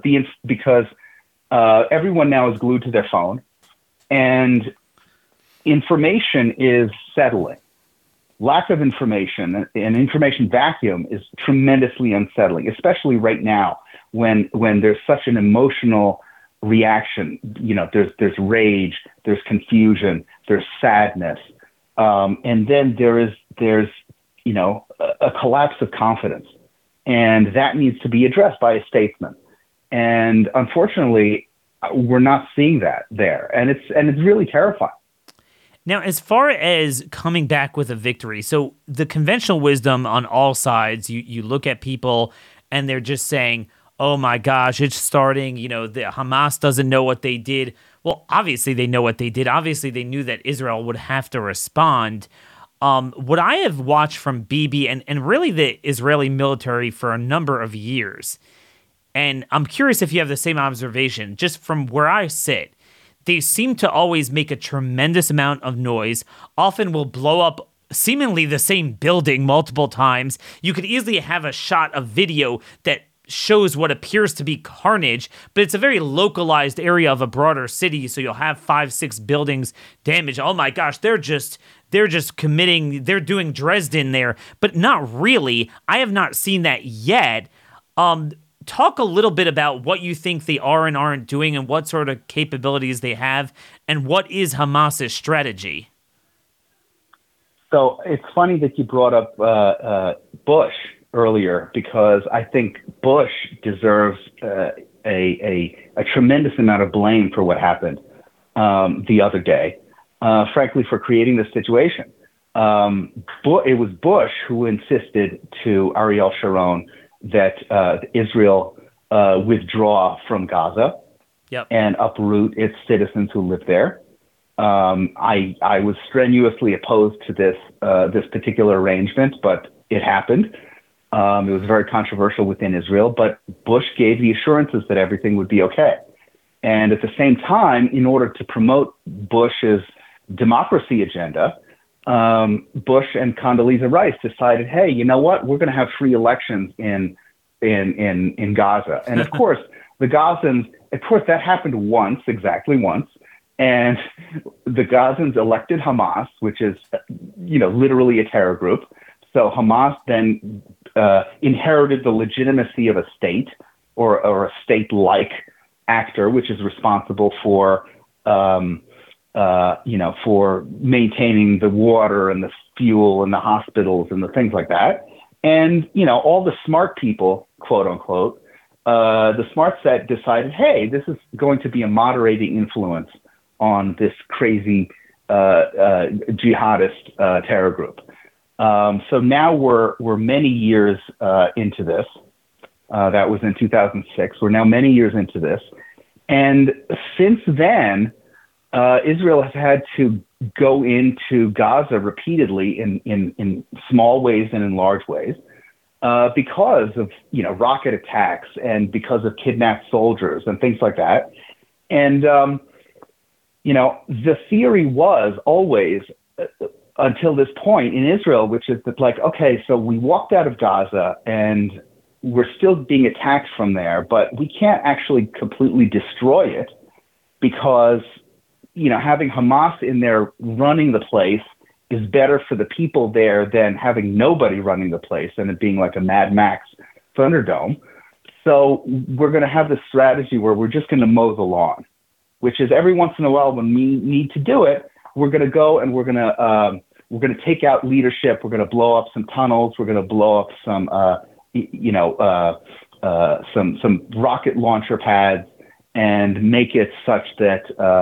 everyone now is glued to their phone, and information is settling. Lack of information, an information vacuum, is tremendously unsettling, especially right now when there's such an emotional reaction. There's rage, there's confusion, there's sadness, and then there's a collapse of confidence. And that needs to be addressed by a statesman. And unfortunately, we're not seeing that there. And it's really terrifying. Now, as far as coming back with a victory, so the conventional wisdom on all sides, you look at people and they're just saying, oh my gosh, it's starting, the Hamas doesn't know what they did. Well, obviously they know what they did. Obviously they knew that Israel would have to respond. What I have watched from Bibi and really the Israeli military for a number of years, and I'm curious if you have the same observation, just from where I sit, they seem to always make a tremendous amount of noise, often will blow up seemingly the same building multiple times. You could easily have a shot of video that shows what appears to be carnage, but it's a very localized area of a broader city, so you'll have 5-6 buildings damaged. Oh my gosh, they're doing Dresden there, but not really. I have not seen that yet. Talk a little bit about what you think they are and aren't doing and what sort of capabilities they have, and what is Hamas's strategy? So it's funny that you brought up Bush earlier, because I think Bush deserves a tremendous amount of blame for what happened the other day, frankly, for creating this situation. It was Bush who insisted to Ariel Sharon that Israel withdraw from Gaza and uproot its citizens who live there. I was strenuously opposed to this particular arrangement, but it happened. It was very controversial within Israel, but Bush gave the assurances that everything would be okay. And at the same time, in order to promote Bush's democracy agenda, Bush and Condoleezza Rice decided, hey, you know what? We're going to have free elections in Gaza. And of course, the Gazans, that happened exactly once. And the Gazans elected Hamas, which is, literally a terror group. So Hamas then inherited the legitimacy of a state or a state-like actor, which is responsible for, for maintaining the water and the fuel and the hospitals and the things like that. And, all the smart people, quote unquote, the smart set decided, hey, this is going to be a moderating influence on this crazy jihadist terror group. So now we're many years into this. That was in 2006. We're now many years into this. And since then, Israel has had to go into Gaza repeatedly in small ways and in large ways because of, rocket attacks and because of kidnapped soldiers and things like that. And, the theory was always until this point in Israel, which is that okay, so we walked out of Gaza and we're still being attacked from there, but we can't actually completely destroy it because, having Hamas in there running the place is better for the people there than having nobody running the place and it being like a Mad Max Thunderdome. So we're going to have this strategy where we're just going to mow the lawn, which is every once in a while when we need to do it, we're going to go and we're going to take out leadership. We're going to blow up some tunnels. We're going to blow up some rocket launcher pads and make it such that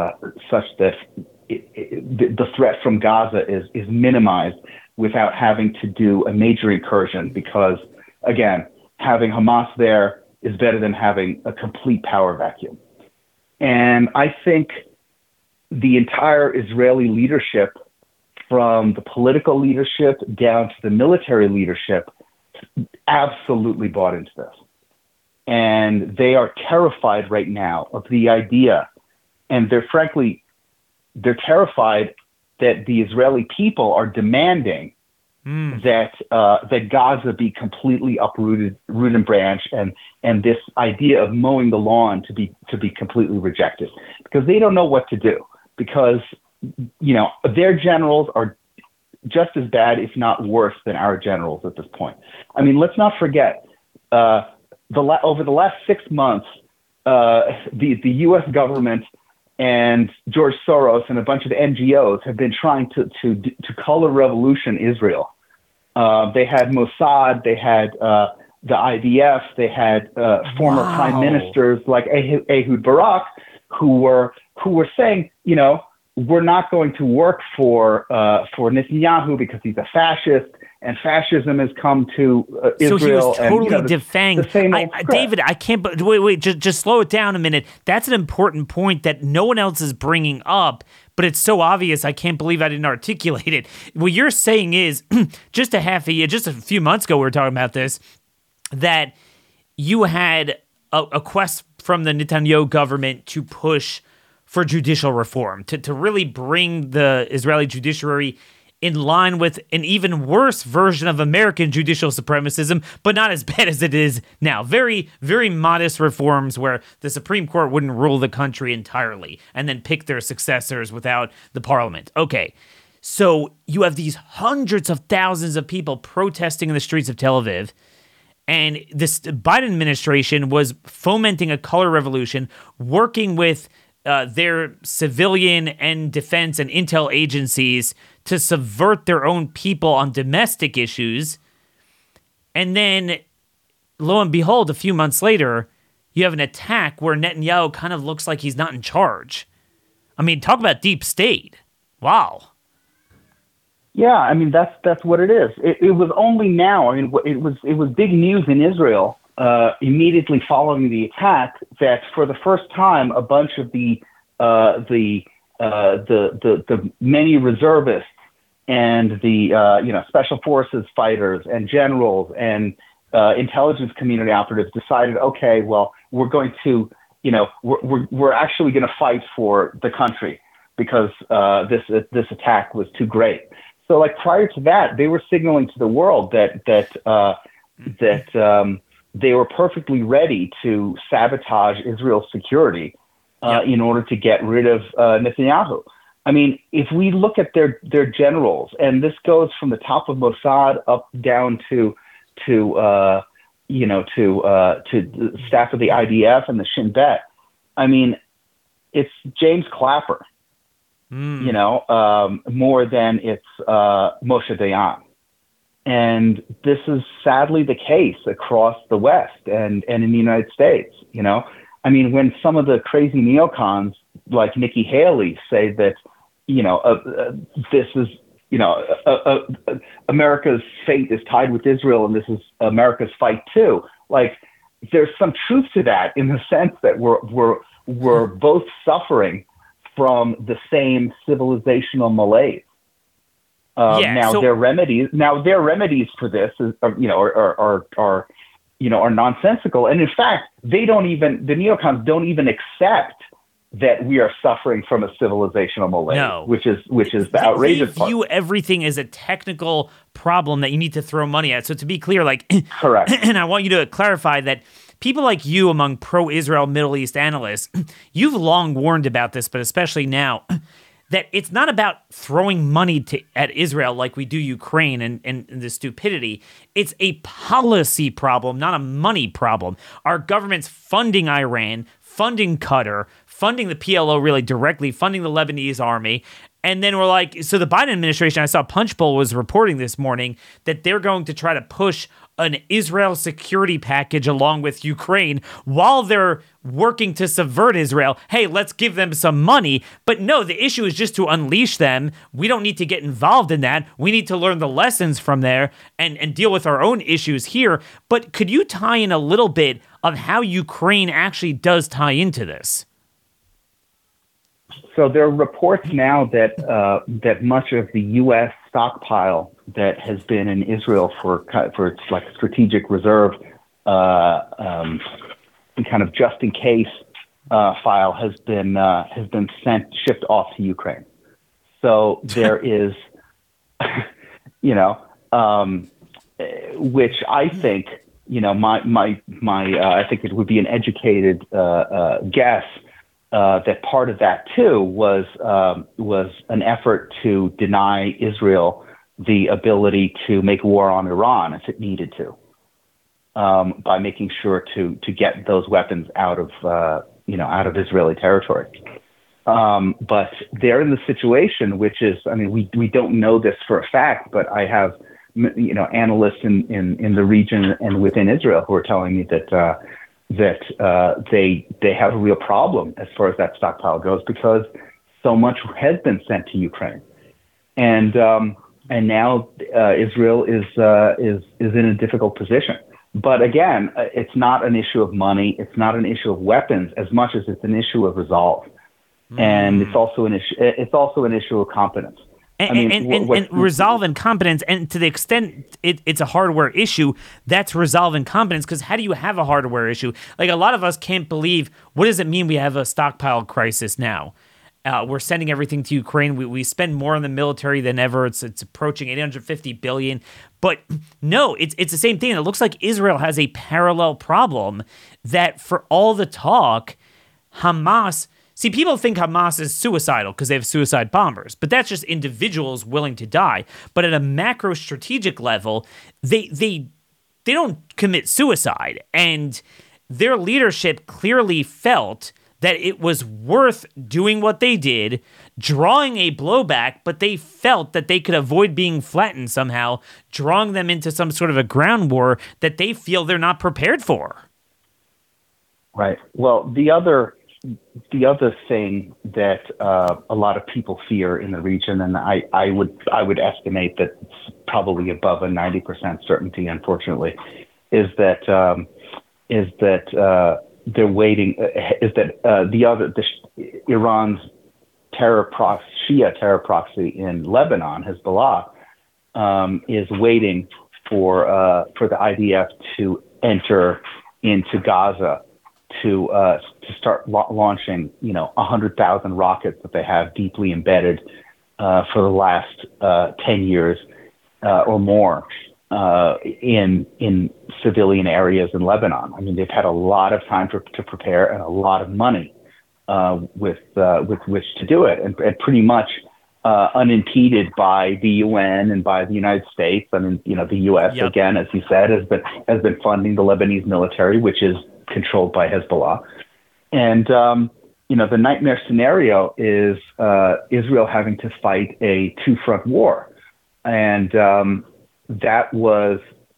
the threat from Gaza is minimized without having to do a major incursion. Because again, having Hamas there is better than having a complete power vacuum. And I think the entire Israeli leadership, from the political leadership down to the military leadership, absolutely bought into this. And they are terrified right now of the idea, and they're terrified that the Israeli people are demanding that Gaza be completely uprooted, root and branch, and this idea of mowing the lawn to be completely rejected, because they don't know what to do. Because, their generals are just as bad, if not worse, than our generals at this point. I mean, let's not forget, over the last 6 months, the U.S. government and George Soros and a bunch of NGOs have been trying to color revolution Israel. They had Mossad, they had the IDF. They had former prime ministers like Ehud Barak, who were saying, we're not going to work for Netanyahu because he's a fascist, and fascism has come to Israel. So he was totally and, defanged. David, I can't. Wait, just slow it down a minute. That's an important point that no one else is bringing up, but it's so obvious. I can't believe I didn't articulate it. What you're saying is, just a few months ago, we were talking about this, that you had a quest from the Netanyahu government to push for judicial reform, to really bring the Israeli judiciary in line with an even worse version of American judicial supremacism, but not as bad as it is now. Very, very modest reforms where the Supreme Court wouldn't rule the country entirely and then pick their successors without the parliament. Okay, so you have these hundreds of thousands of people protesting in the streets of Tel Aviv, and this Biden administration was fomenting a color revolution, working with their civilian and defense and intel agencies to subvert their own people on domestic issues. And then, lo and behold, a few months later, you have an attack where Netanyahu kind of looks like he's not in charge. I mean, talk about deep state. Wow. Yeah, I mean, that's what it is. It was only now, I mean, it was big news in Israel immediately following the attack that for the first time a bunch of the many reservists and the special forces fighters and generals and intelligence community operatives decided, okay, well, we're going to, we're actually going to fight for the country because this attack was too great. So, like, prior to that, they were signaling to the world that they were perfectly ready to sabotage Israel's security in order to get rid of Netanyahu. I mean, if we look at their generals, and this goes from the top of Mossad up down to the staff of the IDF and the Shin Bet. I mean, it's James Clapper, more than it's Moshe Dayan. And this is sadly the case across the West and in the United States. I mean, when some of the crazy neocons like Nikki Haley say that, this is, America's fate is tied with Israel and this is America's fight too. Like, there's some truth to that in the sense that we're both suffering from the same civilizational malaise. Their remedies for this are nonsensical. And in fact, the neocons don't even accept that we are suffering from a civilizational malaise, which is the outrageous part. They view everything as a technical problem that you need to throw money at. So to be clear, correct. And I want you to clarify that people like you among pro-Israel Middle East analysts, you've long warned about this, but especially now, that it's not about throwing money at Israel like we do Ukraine and the stupidity. It's a policy problem, not a money problem. Our government's funding Iran, funding Qatar, funding the PLO really directly, funding the Lebanese army. And then we're like, so the Biden administration, I saw Punchbowl was reporting this morning that they're going to try to push an Israel security package along with Ukraine while they're working to subvert Israel. Hey, let's give them some money. But no, the issue is just to unleash them. We don't need to get involved in that. We need to learn the lessons from there and deal with our own issues here. But could you tie in a little bit of how Ukraine actually does tie into this? So there are reports now that much of the U.S. stockpile that has been in Israel for its like strategic reserve, kind of just in case file has been shipped off to Ukraine. So there is, which I think, I think it would be an educated guess. That part of that too was an effort to deny Israel the ability to make war on Iran if it needed to, by making sure to get those weapons out of Israeli territory. But they're in the situation, which is, I mean, we don't know this for a fact, but I have analysts in the region and within Israel who are telling me that they have a real problem as far as that stockpile goes, because so much has been sent to Ukraine, and now Israel is in a difficult position. But again, it's not an issue of money. It's not an issue of weapons as much as it's an issue of resolve, and it's also an issue. It's also an issue of competence. And resolve and competence, and to the extent it's a hardware issue, that's resolve and competence, because how do you have a hardware issue? Like, a lot of us can't believe, what does it mean we have a stockpile crisis now? We're sending everything to Ukraine. We spend more on the military than ever. It's approaching $850 billion. But no, it's the same thing. It looks like Israel has a parallel problem, that for all the talk, Hamas... See, people think Hamas is suicidal because they have suicide bombers, but that's just individuals willing to die. But at a macro strategic level, they don't commit suicide, and their leadership clearly felt that it was worth doing what they did, drawing a blowback, but they felt that they could avoid being flattened somehow, drawing them into some sort of a ground war that they feel they're not prepared for. Right. Well, the other thing that a lot of people fear in the region, and I would estimate that it's probably above a 90% certainty, unfortunately, is that they're waiting. Iran's Shia terror proxy in Lebanon, Hezbollah, is waiting for the IDF to enter into Gaza to start launching, 100,000 rockets that they have deeply embedded for the last 10 years or more in civilian areas in Lebanon. I mean, they've had a lot of time to prepare and a lot of money with which to do it, and pretty much unimpeded by the UN and by the United States. I mean, the U.S. Yep. Again, as you said, has been funding the Lebanese military, which is controlled by Hezbollah. And, the nightmare scenario is Israel having to fight a two-front war. And that was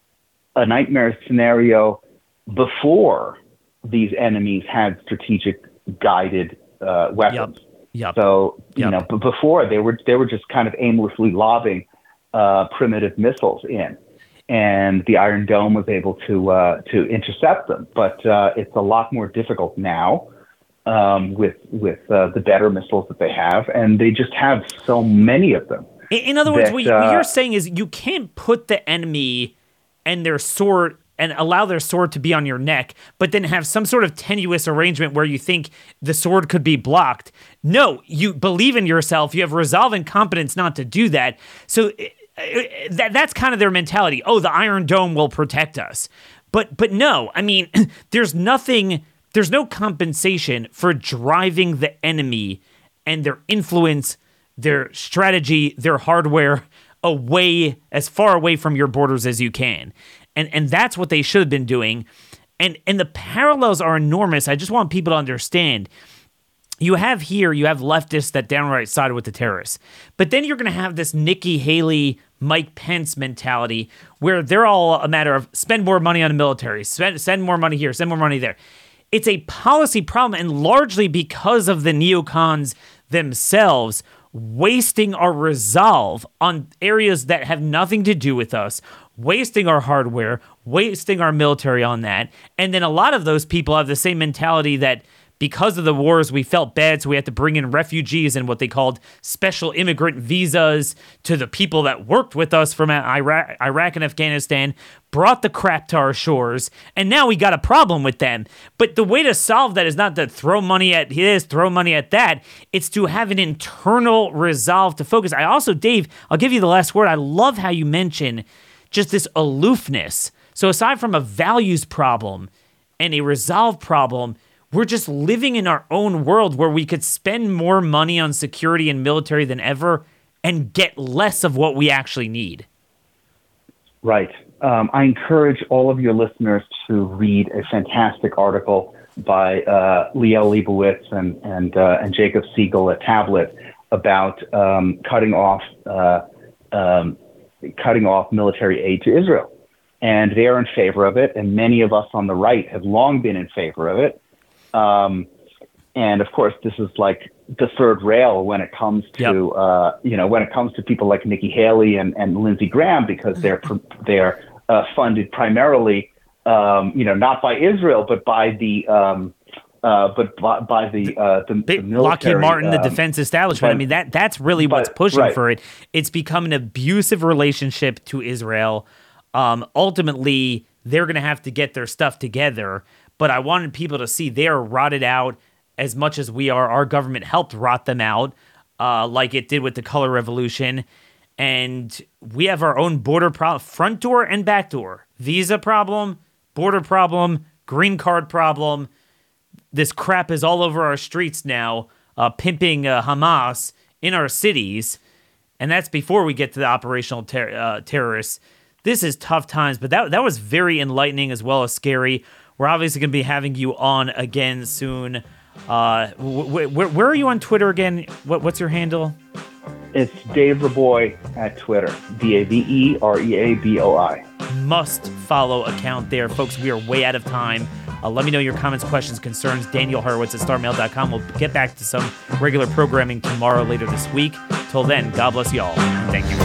a nightmare scenario before these enemies had strategic guided weapons. Yep. So, but before they were just kind of aimlessly lobbing primitive missiles in. And the Iron Dome was able to intercept them, but it's a lot more difficult now with the better missiles that they have, and they just have so many of them. In other words, what you're saying is you can't put the enemy and their sword and allow their sword to be on your neck, but then have some sort of tenuous arrangement where you think the sword could be blocked. No, you believe in yourself. You have resolve and competence not to do that. So that's kind of their mentality. Oh, the Iron Dome will protect us. But no, I mean, there's no compensation for driving the enemy and their influence, their strategy, their hardware away, as far away from your borders as you can. And that's what they should have been doing. And the parallels are enormous. I just want people to understand. You have leftists that downright sided with the terrorists. But then you're going to have this Nikki Haley, Mike Pence mentality where they're all a matter of spend more money on the military, send more money here, send more money there. It's a policy problem, and largely because of the neocons themselves wasting our resolve on areas that have nothing to do with us, wasting our hardware, wasting our military on that. And then a lot of those people have the same mentality that because of the wars, we felt bad, so we had to bring in refugees and what they called special immigrant visas to the people that worked with us from Iraq and Afghanistan, brought the crap to our shores, and now we got a problem with them. But the way to solve that is not to throw money at this, throw money at that. It's to have an internal resolve to focus. I also, Dave, I'll give you the last word. I love how you mention just this aloofness. So aside from a values problem and a resolve problem, we're just living in our own world where we could spend more money on security and military than ever and get less of what we actually need. Right. I encourage all of your listeners to read a fantastic article by Liel Leibovitz and Jacob Siegel at Tablet about cutting off cutting off military aid to Israel. And they're in favor of it, and many of us on the right have long been in favor of it. And of course, this is like the third rail when it comes to when it comes to people like Nikki Haley and Lindsey Graham, because they're funded primarily not by Israel but by the military, Lockheed Martin, the defense establishment. I mean, that's really what's pushing for it. It's become an abusive relationship to Israel. Ultimately, they're going to have to get their stuff together. But I wanted people to see they are rotted out as much as we are. Our government helped rot them out, like it did with the color revolution. And we have our own border problem, front door and back door. Visa problem, border problem, green card problem. This crap is all over our streets now, pimping Hamas in our cities. And that's before we get to the operational terrorists. This is tough times, but that was very enlightening as well as scary. We're obviously going to be having you on again soon. Where are you on Twitter again? What's your handle? It's Dave Reaboi at Twitter. DaveReaboi. Must follow account there. Folks, we are way out of time. Let me know your comments, questions, concerns. Daniel Horowitz at starmail.com. We'll get back to some regular programming tomorrow later this week. Till then, God bless y'all. Thank you.